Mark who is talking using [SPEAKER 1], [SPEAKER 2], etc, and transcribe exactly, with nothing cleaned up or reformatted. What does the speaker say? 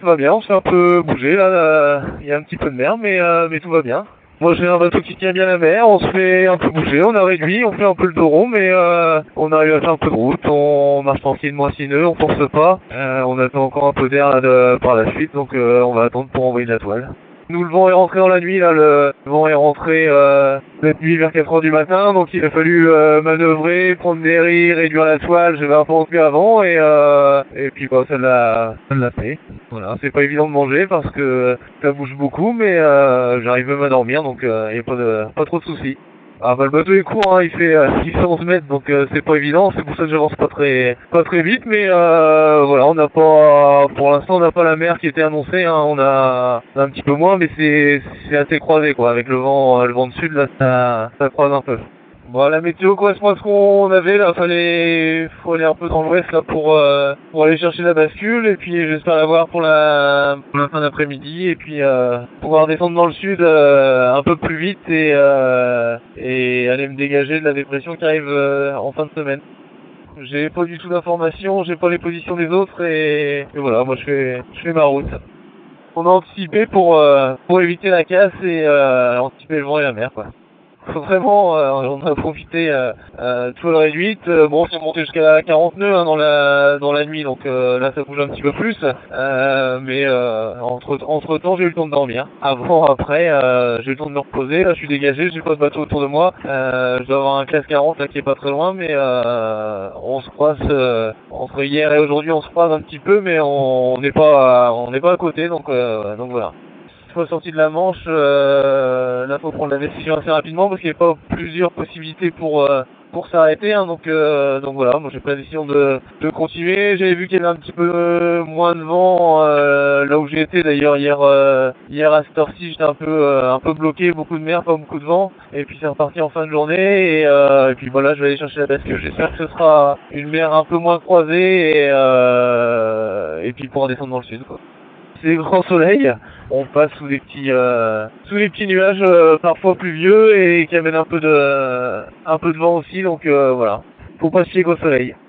[SPEAKER 1] ça va bien, on s'est un peu bougé là, il y a un petit peu de mer, mais, euh, mais tout va bien. Moi j'ai un bateau qui tient bien la mer, on se fait un peu bouger, on a réduit, on fait un peu le dos rond, mais euh, on arrive à faire un peu de route, on marche tranquillement à six nœuds, on force pas, euh, on attend encore un peu d'air là, de, par la suite, donc euh, on va attendre pour envoyer de la toile. Nous, le vent est rentré dans la nuit, là, le vent est rentré euh, cette nuit vers quatre heures du matin, donc il a fallu euh, manœuvrer, prendre des ris, réduire la toile, j'avais un peu retenu avant, et euh, et puis bah, ça l'a ça l'a fait. Voilà, c'est pas évident de manger parce que ça bouge beaucoup, mais euh, j'arrive même à dormir, donc il euh, n'y a pas, de, pas trop de soucis. Ah bah le bateau est court, hein, il fait euh, six cent onze mètres, donc euh, c'est pas évident, c'est pour ça que j'avance pas très pas très vite, mais euh, voilà, on n'a pas, pour l'instant on n'a pas la mer qui était annoncée, hein, on a, on a un petit peu moins, mais c'est c'est assez croisé quoi, avec le vent euh, le vent de sud là, ça, ça croise un peu. Bon, la météo correspond à ce qu'on avait là, fallait faut aller un peu dans l'ouest là pour euh, pour aller chercher la bascule et puis j'espère l'avoir pour la pour la fin d'après-midi et puis euh, pouvoir descendre dans le sud euh, un peu plus vite et euh, et aller me dégager de la dépression qui arrive euh, en fin de semaine. J'ai pas du tout d'informations, j'ai pas les positions des autres et, et voilà, moi je fais je fais ma route. On a anticipé pour euh, pour éviter la casse et euh, anticiper le vent et la mer quoi. Vraiment, euh, on a profité euh, euh, de toile réduite. Euh, bon, c'est monté jusqu'à quarante nœuds hein, dans la dans la nuit, donc euh, là ça bouge un petit peu plus. Euh, mais euh, entre entre temps, j'ai eu le temps de dormir. Avant, après, euh, j'ai eu le temps de me reposer. Là, je suis dégagé, j'ai pas de bateau autour de moi. Euh, je dois avoir un classe quarante là qui est pas très loin, mais euh, on se croise euh, entre hier et aujourd'hui, on se croise un petit peu, mais on n'est pas on n'est pas à côté, donc euh, donc voilà. Sortie de la Manche, euh, là faut prendre la décision assez rapidement parce qu'il n'y a pas plusieurs possibilités pour euh, pour s'arrêter, hein, donc euh, donc voilà, moi j'ai pris la décision de, de continuer. J'avais vu qu'il y avait un petit peu euh, moins de vent euh, là où j'étais d'ailleurs hier euh, hier à cette heure-ci j'étais un peu euh, un peu bloqué, beaucoup de mer, pas beaucoup de vent, et puis c'est reparti en fin de journée et, euh, et puis voilà je vais aller chercher la bascule. J'espère que ce sera une mer un peu moins croisée et euh, et puis pour descendre dans le sud quoi. C'est grand soleil, on passe sous des petits euh, sous des petits nuages euh, parfois pluvieux et qui amènent un peu de un peu de vent aussi, donc euh, voilà, faut pas se fier qu'au soleil.